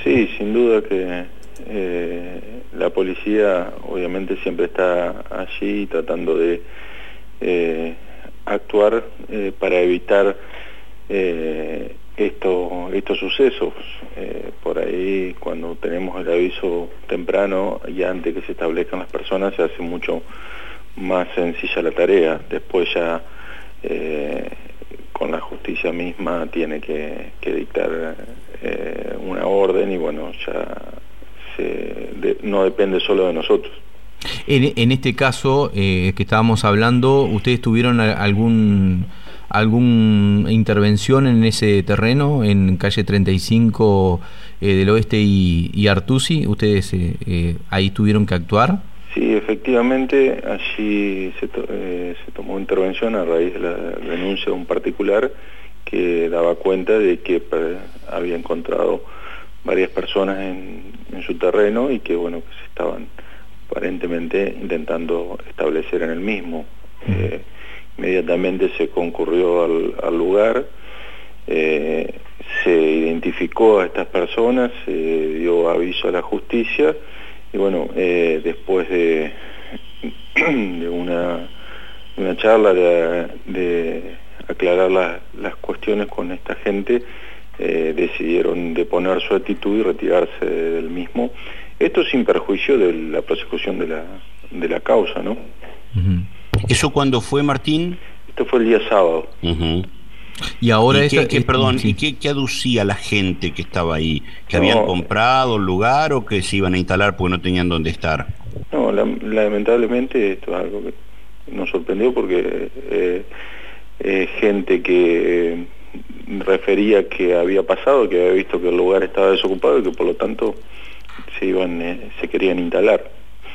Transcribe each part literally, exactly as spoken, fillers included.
Sí, sin duda que eh, la policía obviamente siempre está allí tratando de eh, actuar eh, para evitar eh, esto, estos sucesos. Eh, por ahí, cuando tenemos el aviso temprano y antes que se establezcan las personas, se hace mucho más sencilla la tarea. Después ya eh, con la justicia misma tiene que, que dictar eh, una orden y bueno, ya se, de, no depende solo de nosotros. En, en este caso eh, que estábamos hablando, ¿ustedes tuvieron algún alguna intervención en ese terreno, en calle treinta y cinco eh, del Oeste y, y Artusi? ¿Ustedes eh, eh, ahí tuvieron que actuar? Sí, efectivamente, allí se, to eh, se tomó intervención a raíz de la denuncia de un particular que daba cuenta de que había encontrado varias personas en, en su terreno y que, bueno, que se estaban aparentemente intentando establecer en el mismo. Eh, inmediatamente se concurrió al, al lugar, eh, se identificó a estas personas, se dio aviso a la justicia y bueno, eh, después de, de una, una charla de, de aclarar la, las cuestiones con esta gente, eh, decidieron deponer su actitud y retirarse del mismo. Esto sin perjuicio de la persecución de la, de la causa, ¿no? Uh-huh. ¿Eso cuándo fue, Martín? Esto fue el día sábado. Uh-huh. Y ahora ¿Y esta, qué, qué, es, perdón, sí. ¿y qué, qué aducía la gente que estaba ahí? ¿Que No, habían comprado el lugar o que se iban a instalar porque no tenían dónde estar? No, la, lamentablemente esto es algo que nos sorprendió porque eh, eh, gente que eh, refería que había pasado, que había visto que el lugar estaba desocupado y que por lo tanto se iban, eh, se querían instalar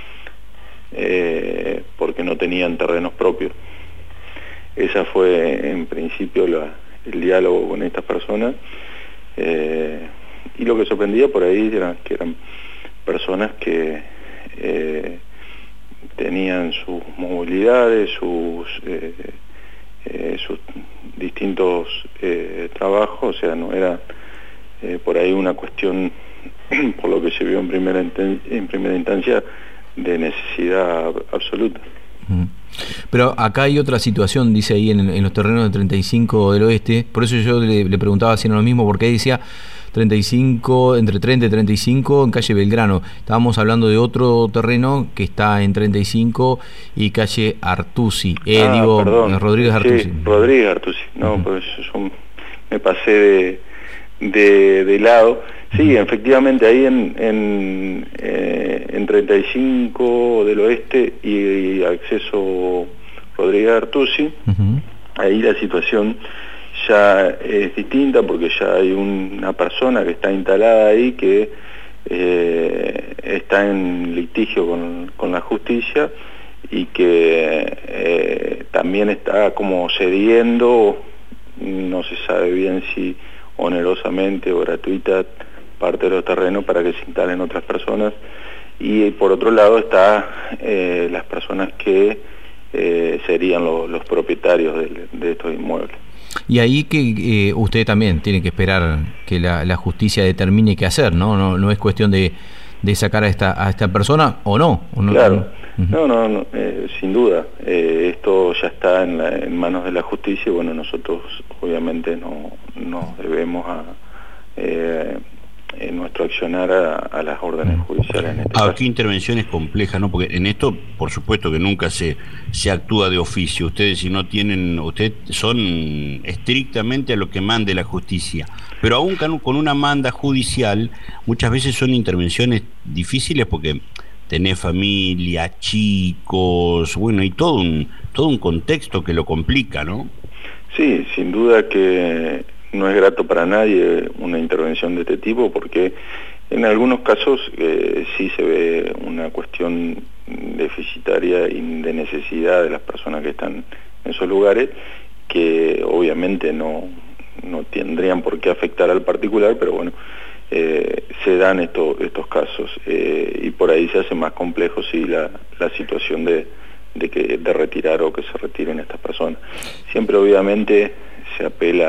eh, porque no tenían terrenos propios. Esa fue en principio la, el diálogo con estas personas eh, y lo que sorprendía por ahí era que eran personas que eh, tenían sus movilidades, sus, eh, eh, sus distintos eh, trabajos, o sea, no era eh, por ahí una cuestión, por lo que se vio en primera, en primera instancia, de necesidad absoluta. Pero acá hay otra situación, dice ahí en, en los terrenos de treinta y cinco del Oeste, por eso yo le, le preguntaba si era lo mismo, porque ahí decía treinta y cinco, entre treinta y treinta y cinco en calle Belgrano. Estábamos hablando de otro terreno que está en treinta y cinco y calle Artusi, eh, ah, digo, perdón. Rodríguez Artusi. Sí, Rodríguez Artusi, no, uh-huh. Pues yo me pasé de, de, de lado. Sí, uh-huh. Efectivamente ahí en, en, eh, en treinta y cinco del Oeste y, y acceso Rodríguez Artusi, uh-huh. Ahí la situación ya es distinta porque ya hay una persona que está instalada ahí que eh, está en litigio con, con la justicia y que eh, también está como cediendo, no se sabe bien si onerosamente o gratuita, parte de los terrenos para que se instalen otras personas, y por otro lado está eh, las personas que eh, serían lo, los propietarios de, de estos inmuebles. Y ahí que eh, usted también tiene que esperar que la, la justicia determine qué hacer, ¿no? No, no es cuestión de, de sacar a esta, a esta persona o no. ¿O no? Claro, uh-huh. no, no, no eh, sin duda. Eh, esto ya está en, la, en manos de la justicia y bueno, nosotros obviamente no nos debemos a eh, en nuestro accionar a, a las órdenes judiciales. En este ah, caso. Qué intervención es compleja, ¿no? Porque en esto, por supuesto que nunca se, se actúa de oficio. Ustedes si no tienen, ustedes son estrictamente a lo que mande la justicia. Pero aún con una manda judicial, muchas veces son intervenciones difíciles porque tenés familia, chicos, bueno, y todo un, todo un contexto que lo complica, ¿no? Sí, sin duda que no es grato para nadie una intervención de este tipo porque en algunos casos eh, sí se ve una cuestión deficitaria y de necesidad de las personas que están en esos lugares que obviamente no, no tendrían por qué afectar al particular, pero bueno, eh, se dan esto, estos casos eh, y por ahí se hace más complejo sí la, la situación de, de, que, de retirar o que se retiren estas personas. Siempre obviamente se apela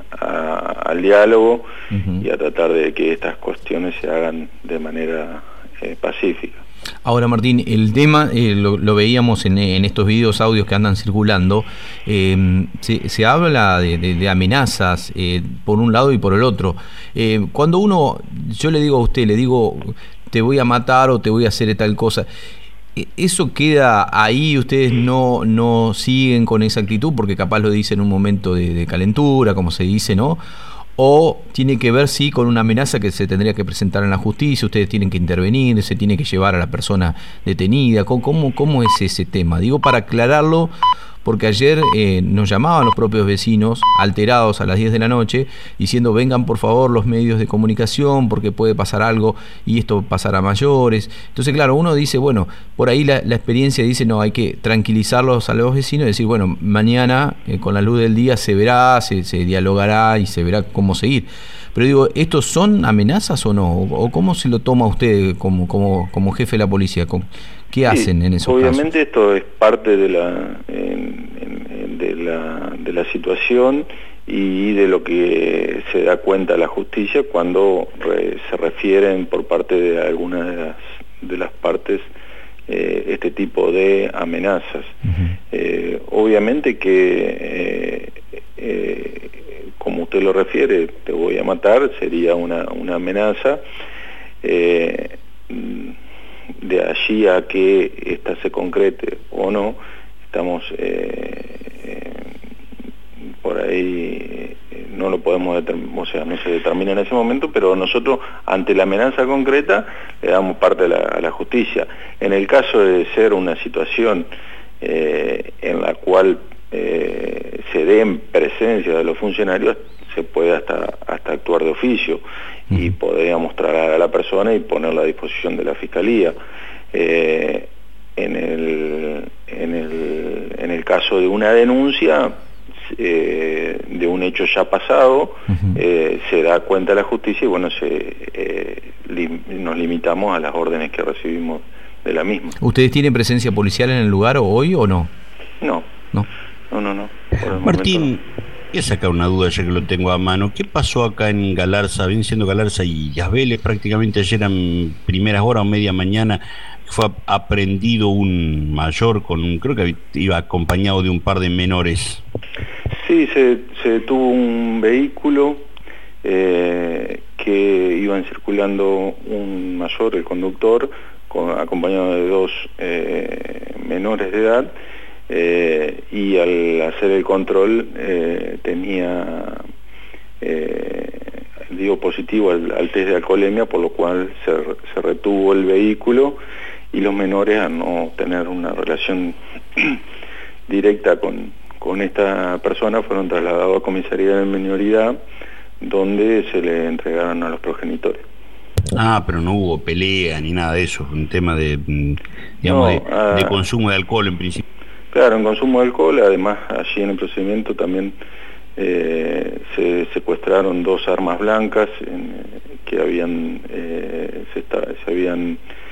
a, al diálogo Uh-huh. y a tratar de que estas cuestiones se hagan de manera eh, pacífica. Ahora, Martín, el tema, eh, lo, lo veíamos en, en estos videos, audios que andan circulando, eh, se, se habla de, de, de amenazas eh, por un lado y por el otro. Eh, cuando uno, yo le digo a usted, le digo, te voy a matar o te voy a hacer tal cosa, ¿eso queda ahí? ¿Ustedes no, no siguen con esa actitud porque capaz lo dicen en un momento de, de calentura, como se dice, ¿no? ¿O tiene que ver, sí, con una amenaza que se tendría que presentar en la justicia, ustedes tienen que intervenir, se tiene que llevar a la persona detenida? ¿Cómo, cómo es ese tema? Digo, para aclararlo, porque ayer eh, nos llamaban los propios vecinos, alterados a las diez de la noche, diciendo, vengan por favor los medios de comunicación, porque puede pasar algo y esto pasará a mayores. Entonces, claro, uno dice, bueno, por ahí la, la experiencia dice, no, hay que tranquilizarlos a los vecinos y decir, bueno, mañana eh, con la luz del día se verá, se, se dialogará y se verá cómo seguir. Pero digo, ¿estos son amenazas o no? ¿O cómo se lo toma usted como, como, como jefe de la policía? ¿Qué hacen sí, en esos obviamente casos? Esto es parte de la, en, en, de la de la situación y de lo que se da cuenta la justicia cuando re, se refieren por parte de alguna de las, de las partes eh, este tipo de amenazas. Uh-huh. eh, obviamente que eh, eh, como usted lo refiere, te voy a matar, sería una, una amenaza. Eh, de allí a que esta se concrete o no, estamos eh, eh, por ahí, eh, no lo podemos determinar, o sea, no se determina en ese momento, pero nosotros ante la amenaza concreta le damos parte a la, a la justicia. En el caso de ser una situación eh, en la cual eh, se dé en presencia de los funcionarios, se puede hasta, hasta actuar de oficio y podríamos trasladar a la persona y ponerla a disposición de la Fiscalía. Eh, en, el, en, el, en el caso de una denuncia eh, de un hecho ya pasado, uh-huh. eh, se da cuenta la justicia y bueno, se, eh, lim, nos limitamos a las órdenes que recibimos de la misma. ¿Ustedes tienen presencia policial en el lugar hoy o no? No, no, no, no. no. Martín, voy a sacar una duda ya que lo tengo a mano. ¿Qué pasó acá en Galarza, bien siendo Galarza y Yasbeles? Prácticamente ayer en primeras horas o media mañana fue aprendido un mayor con un, creo que iba acompañado de un par de menores. Sí, se, se detuvo un vehículo eh, que iban circulando un mayor, el conductor, con, acompañado de dos eh, menores de edad. Eh, y al hacer el control eh, tenía eh, dio positivo al, al test de alcoholemia, por lo cual se, se retuvo el vehículo y los menores, a no tener una relación directa con, con esta persona, fueron trasladados a comisaría de minoridad, donde se le entregaron a los progenitores. Ah, pero no hubo pelea ni nada de eso, un tema de, digamos, no, de, ah, de consumo de alcohol en principio. Claro, en consumo de alcohol, además allí en el procedimiento también eh, se secuestraron dos armas blancas en, que habían eh, se, está, se habían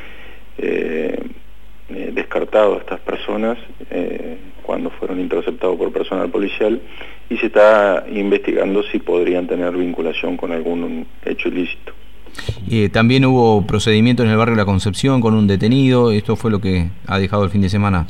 eh, eh, descartado a estas personas eh, cuando fueron interceptados por personal policial, y se está investigando si podrían tener vinculación con algún hecho ilícito. Eh, también hubo procedimiento en el barrio La Concepción con un detenido. ¿Esto fue lo que ha dejado el fin de semana?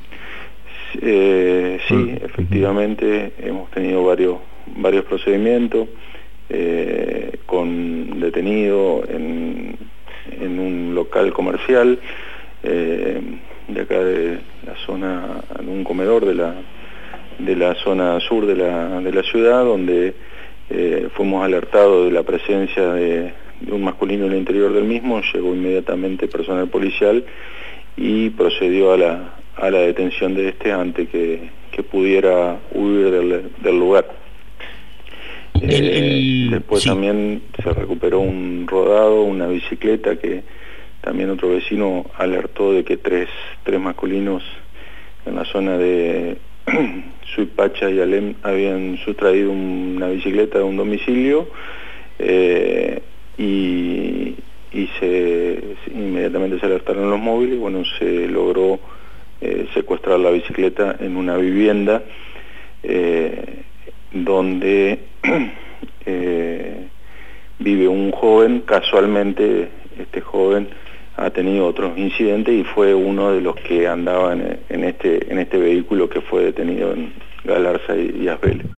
Eh, sí, efectivamente hemos tenido varios varios procedimientos eh, con detenido en, en un local comercial eh, de acá de la zona, en un comedor de la de la zona sur de la, de la ciudad, donde eh, fuimos alertados de la presencia de, de un masculino en el interior del mismo. Llegó inmediatamente personal policial y procedió a la a la detención de este antes que, que pudiera huir del, del lugar. El, el, eh, después sí. También se recuperó un rodado, una bicicleta, que también otro vecino alertó de que tres, tres masculinos en la zona de Suipacha y Alem habían sustraído una bicicleta de un domicilio eh, y, y se, inmediatamente se alertaron los móviles. Bueno, se logró Eh, secuestrar la bicicleta en una vivienda eh, donde eh, vive un joven. Casualmente este joven ha tenido otros incidentes y fue uno de los que andaban en este, en este vehículo que fue detenido en Galarza y Asvele.